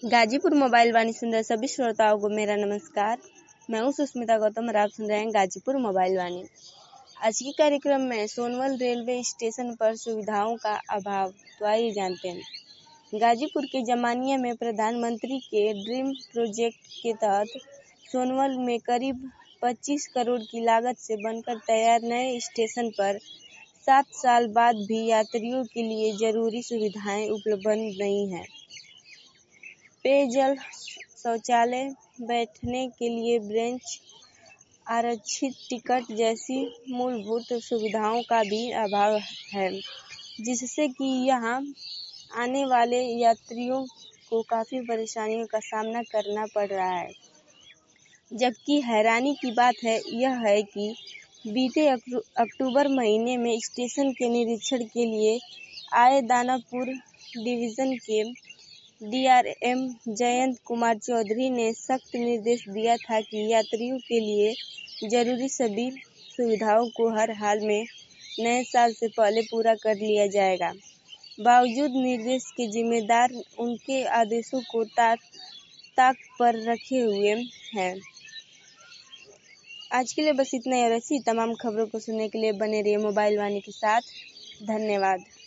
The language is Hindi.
गाजीपुर मोबाइल वाणी सुन रहे सभी श्रोताओं को मेरा नमस्कार। मैं हूं सुष्मिता गौतम और आप सुन रहे हैं गाजीपुर मोबाइल वाणी। आज के कार्यक्रम में सोनवल रेलवे स्टेशन पर सुविधाओं का अभाव, तो आइए जानते हैं। गाजीपुर के जमानिया में प्रधानमंत्री के ड्रीम प्रोजेक्ट के तहत सोनवल में करीब 25 करोड़ की लागत से बनकर तैयार नए स्टेशन पर 7 साल बाद भी यात्रियों के लिए जरूरी सुविधाएं उपलब्ध नहीं हैं। पेयजल, शौचालय, बैठने के लिए बेंच, आरक्षित टिकट जैसी मूलभूत सुविधाओं का भी अभाव है, जिससे कि यहाँ आने वाले यात्रियों को काफ़ी परेशानियों का सामना करना पड़ रहा है। जबकि हैरानी की बात यह है कि बीते अक्टूबर महीने में स्टेशन के निरीक्षण के लिए आए दानापुर डिवीज़न के DRM जयंत कुमार चौधरी ने सख्त निर्देश दिया था कि यात्रियों के लिए जरूरी सभी सुविधाओं को हर हाल में नए साल से पहले पूरा कर लिया जाएगा। बावजूद निर्देश के जिम्मेदार उनके आदेशों को ताक पर रखे हुए हैं। आज के लिए बस इतना ही और ऐसी तमाम खबरों को सुनने के लिए बने रहिए मोबाइल वाणी के साथ। धन्यवाद।